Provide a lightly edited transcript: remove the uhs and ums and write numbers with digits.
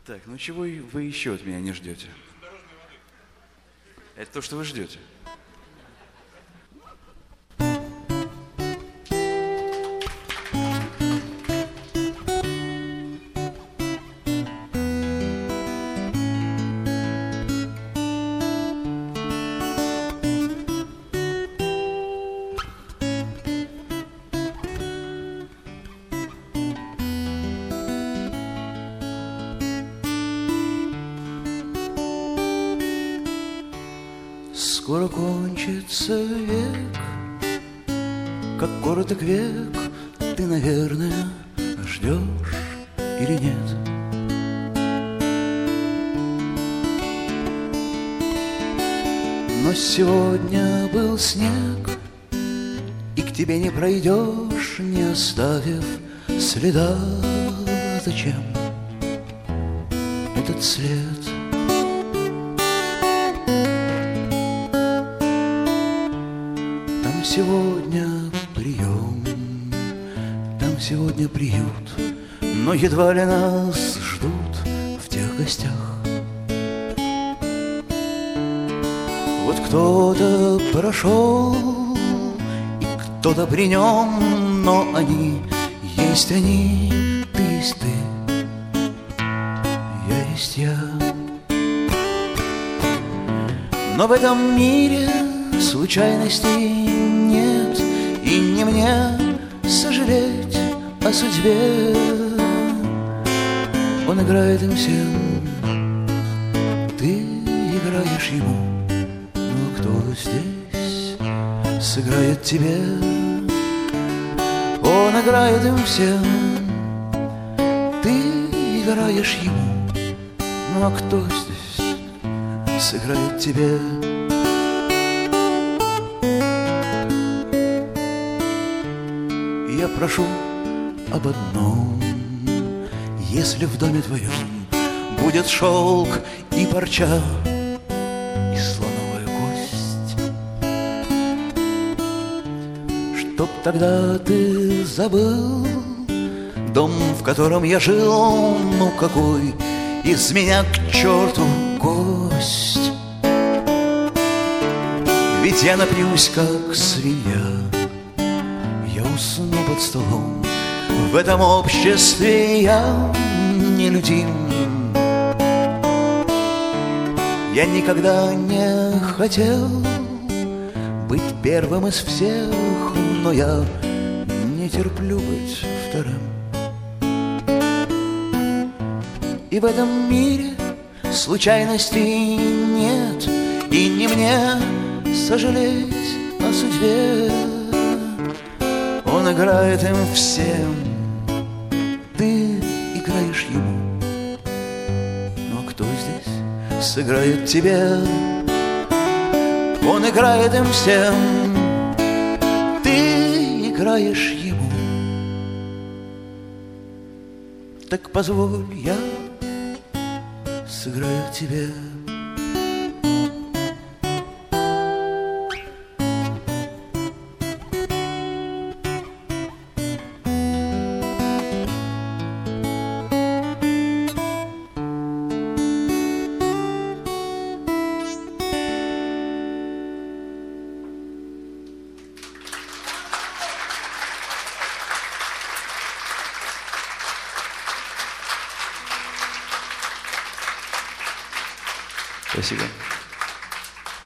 Так, ну чего вы еще от меня не ждете? Это то, что вы ждете. Скоро кончится век, как короток век, ты, наверное, ждешь или нет? Но сегодня был снег, и к тебе не пройдешь, не оставив следа. Зачем этот след? Сегодня прием, там сегодня приют, но едва ли нас ждут в тех гостях. Вот кто-то прошел, и кто-то при нем, но они, есть они, ты есть ты, я есть я. Но в этом мире случайностей нет, и не мне сожалеть о судьбе. Он играет им всем, ты играешь ему, но кто здесь сыграет тебе? Он играет им всем, ты играешь ему, ну а кто здесь сыграет тебе? Я прошу об одном: если в доме твоем будет шелк и парча и слоновая кость, чтоб тогда ты забыл дом, в котором я жил. Ну какой из меня к черту гость? Ведь я напьюсь, как свинья, я усну под столом. В этом обществе я нелюдим. Я никогда не хотел быть первым из всех, но я не терплю быть вторым. И в этом мире случайностей нет, и не мне сожалеть о судьбе. Он играет им всем, ты играешь ему, но кто здесь сыграет тебе? Он играет им всем, ты играешь ему. Так позволь, я сыграю тебе. Спасибо.